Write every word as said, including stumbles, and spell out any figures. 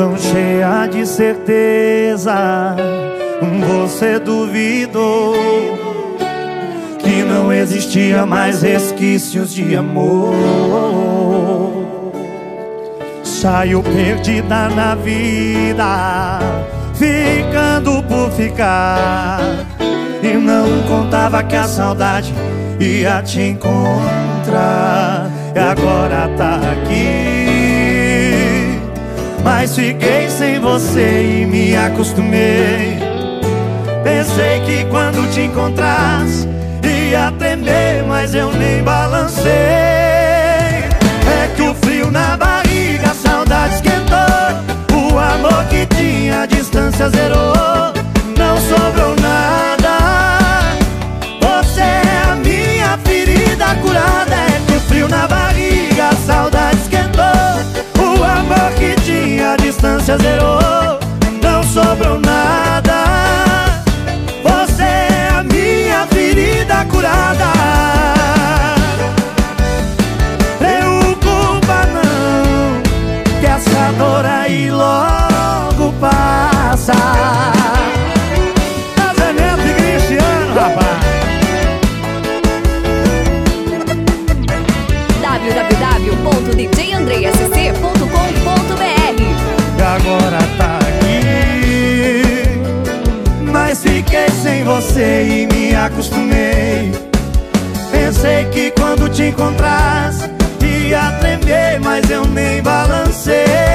tão cheia de certeza, você duvidou que não existia mais resquícios de amor. Saiu perdida na vida, ficando por ficar, e não contava que a saudade ia te encontrar. E agora tá aqui, mas fiquei sem você e me acostumei. Pensei que quando te encontrasse ia tremer, mas eu nem balancei. É que o frio na barriga, a saudade esquentou, o amor que tinha a distância zerou. Não sobrou nada, você é a minha ferida curada. É que o frio na barriga, a saudade esquentou, o amor que tinha a distância zerou. Não sobrou nada, você é a minha ferida curada. Preocupa não, que essa dor aí logo passa. Casamento e Cristiano, rapaz. w w w ponto d j andrei s c ponto com ponto b r. E agora tá aqui, mas fiquei sem você e me acostumei. Pensei que quando te encontrasse ia tremer, mas eu nem balancei.